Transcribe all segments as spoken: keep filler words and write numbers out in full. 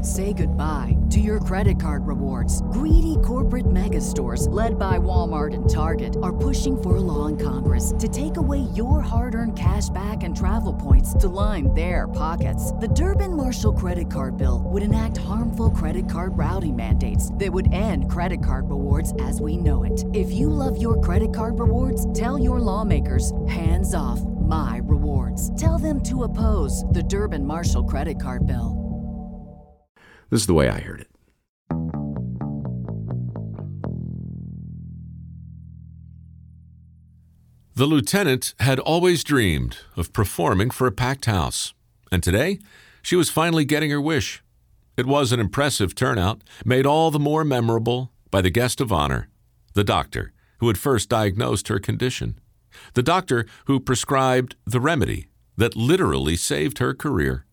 Say goodbye to your credit card rewards. Greedy corporate mega stores, led by Walmart and Target, are pushing for a law in Congress to take away your hard-earned cash back and travel points to line their pockets. The Durbin-Marshall credit card bill would enact harmful credit card routing mandates that would end credit card rewards as we know it. If you love your credit card rewards, tell your lawmakers, hands off my rewards. Tell them to oppose the Durbin-Marshall credit card bill. This is the way I heard it. The lieutenant had always dreamed of performing for a packed house, and today she was finally getting her wish. It was an impressive turnout, made all the more memorable by the guest of honor, the doctor who had first diagnosed her condition, the doctor who prescribed the remedy that literally saved her career.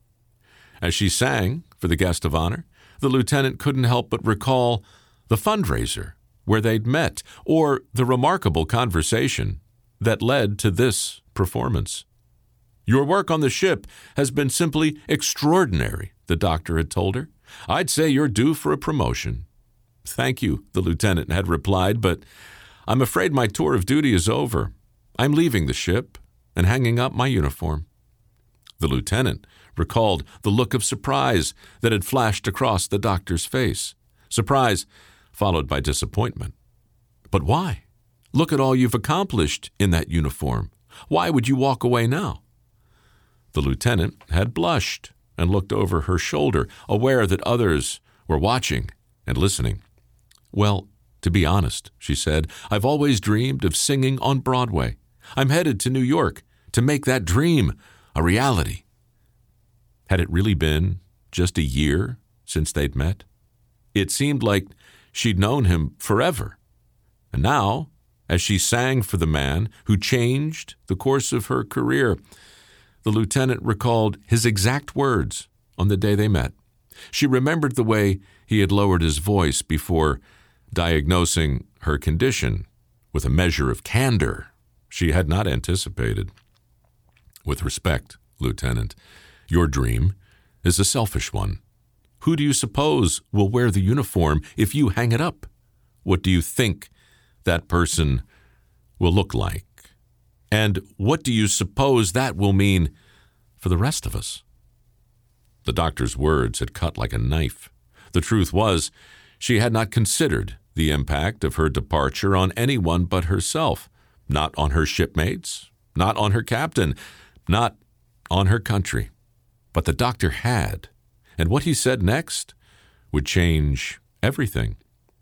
As she sang for the guest of honor, the lieutenant couldn't help but recall the fundraiser where they'd met, or the remarkable conversation that led to this performance. Your work on the ship has been simply extraordinary, the doctor had told her. I'd say you're due for a promotion. Thank you, the lieutenant had replied, but I'm afraid my tour of duty is over. I'm leaving the ship and hanging up my uniform. The lieutenant recalled the look of surprise that had flashed across the doctor's face. Surprise followed by disappointment. But why? Look at all you've accomplished in that uniform. Why would you walk away now? The lieutenant had blushed and looked over her shoulder, aware that others were watching and listening. Well, to be honest, she said, I've always dreamed of singing on Broadway. I'm headed to New York to make that dream a reality. Had it really been just a year since they'd met? It seemed like she'd known him forever. And now, as she sang for the man who changed the course of her career, the lieutenant recalled his exact words on the day they met. She remembered the way he had lowered his voice before diagnosing her condition with a measure of candor she had not anticipated. With respect, Lieutenant, your dream is a selfish one. Who do you suppose will wear the uniform if you hang it up? What do you think that person will look like? And what do you suppose that will mean for the rest of us? The doctor's words had cut like a knife. The truth was, she had not considered the impact of her departure on anyone but herself, not on her shipmates, not on her captain, not on her country. But the doctor had, and what he said next would change everything.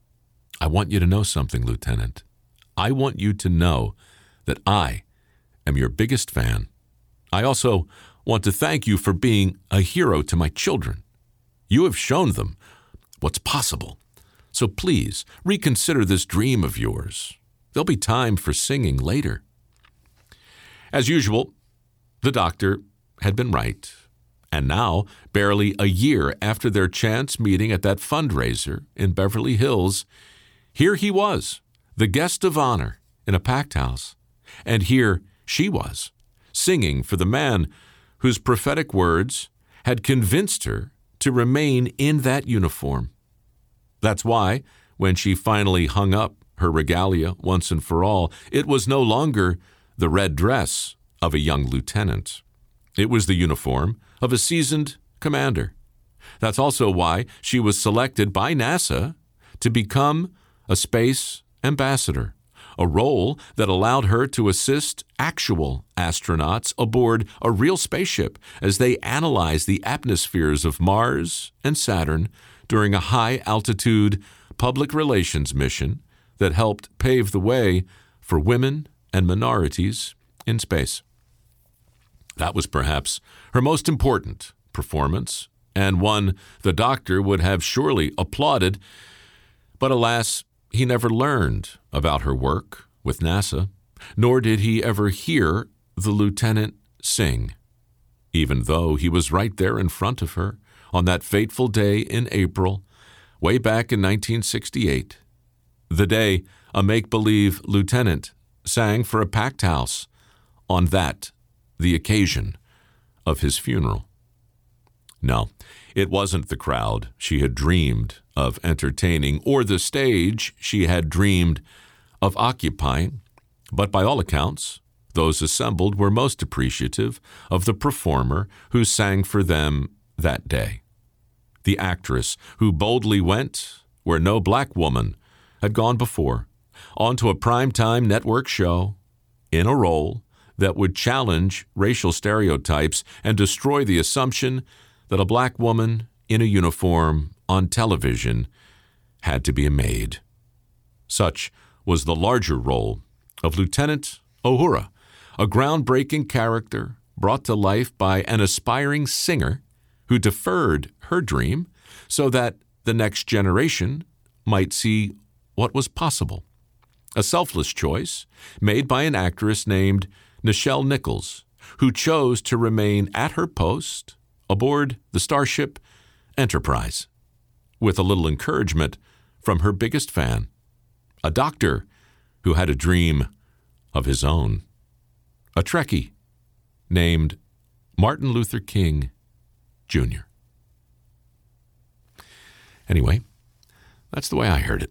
I want you to know something, Lieutenant. I want you to know that I am your biggest fan. I also want to thank you for being a hero to my children. You have shown them what's possible. So please reconsider this dream of yours. There'll be time for singing later. As usual, the doctor had been right. And now, barely a year after their chance meeting at that fundraiser in Beverly Hills, here he was, the guest of honor in a packed house. And here she was, singing for the man whose prophetic words had convinced her to remain in that uniform. That's why, when she finally hung up her regalia once and for all, it was no longer the red dress of a young lieutenant. It was the uniform of a seasoned commander. That's also why she was selected by NASA to become a space ambassador, a role that allowed her to assist actual astronauts aboard a real spaceship as they analyzed the atmospheres of Mars and Saturn during a high-altitude public relations mission that helped pave the way for women and minorities in space. That was perhaps her most important performance, and one the doctor would have surely applauded. But alas, he never learned about her work with NASA, nor did he ever hear the lieutenant sing, even though he was right there in front of her on that fateful day in April, way back in nineteen sixty-eight, the day a make-believe lieutenant sang for a packed house on that the occasion of his funeral. No, It wasn't the crowd she had dreamed of entertaining or the stage she had dreamed of occupying, but by all accounts, those assembled were most appreciative of the performer who sang for them that day. The actress who boldly went where no black woman had gone before, onto a primetime network show, in a role that would challenge racial stereotypes and destroy the assumption that a black woman in a uniform on television had to be a maid. Such was the larger role of Lieutenant Uhura, a groundbreaking character brought to life by an aspiring singer who deferred her dream so that the next generation might see what was possible. A selfless choice made by an actress named Nichelle Nichols, who chose to remain at her post aboard the Starship Enterprise, with a little encouragement from her biggest fan, a doctor who had a dream of his own, a Trekkie named Martin Luther King Junior Anyway, that's the way I heard it.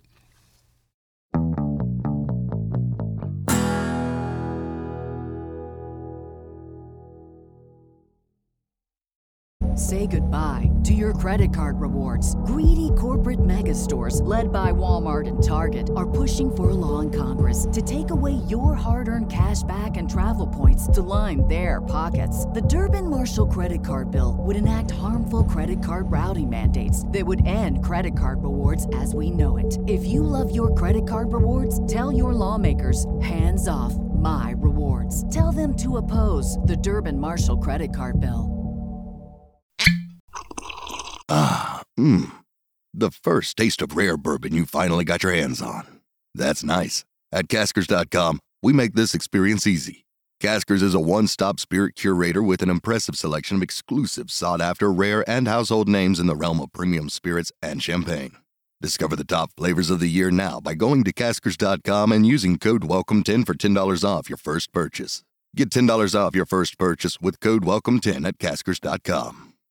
Say goodbye to your credit card rewards. Greedy corporate mega stores, led by Walmart and Target, are pushing for a law in Congress to take away your hard-earned cash back and travel points to line their pockets. The Durbin-Marshall credit card bill would enact harmful credit card routing mandates that would end credit card rewards as we know it. If you love your credit card rewards, tell your lawmakers, hands off my rewards. Tell them to oppose the Durbin-Marshall credit card bill. Ah, mmm. The first taste of rare bourbon you finally got your hands on. That's nice. At Caskers dot com, we make this experience easy. Caskers is a one-stop spirit curator with an impressive selection of exclusive, sought-after, rare, and household names in the realm of premium spirits and champagne. Discover the top flavors of the year now by going to Caskers dot com and using code welcome ten for ten dollars off your first purchase. Get ten dollars off your first purchase with code welcome ten at Caskers dot com.